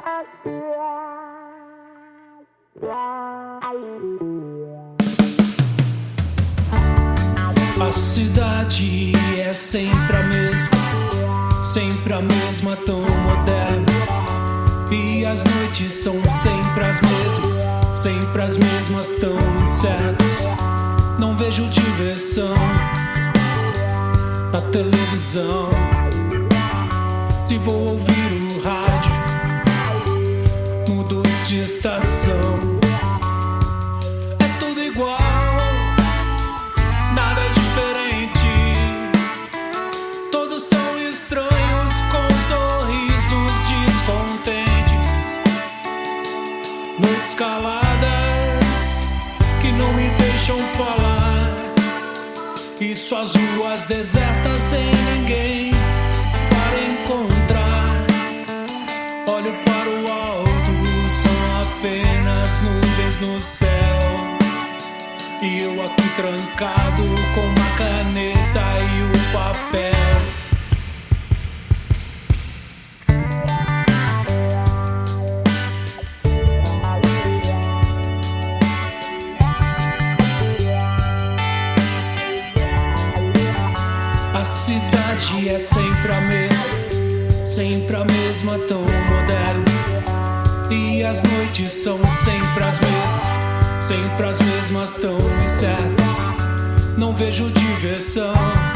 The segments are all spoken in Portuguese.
A cidade é sempre a mesma, tão moderna. E as noites são sempre as mesmas, tão incertas. Não vejo diversão na televisão. Se vou ouvir o rádio, mudo de estação. É tudo igual, nada diferente. Todos tão estranhos, com sorrisos descontentes. Noites caladas que não me deixam falar. E só as ruas desertas sem ninguém para encontrar. Olho para o alto, são apenas nuvens no céu. E eu aqui trancado com uma caneta e o papel. A cidade é sempre a mesma, tão moderna. E as noites são sempre as mesmas, tão incertas. Não vejo diversão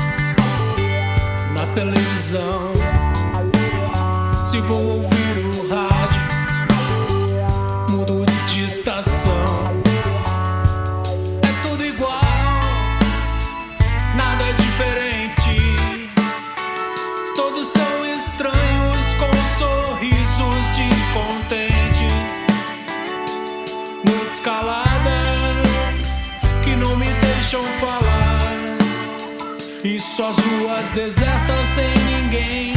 na televisão. Se vou ouvir o rádio, mudo de estação. É tudo igual, nada diferente. Todos tão estranhos, com sorrisos descontentes. Noites caladas que não me deixam falar. E só as ruas desertas sem ninguém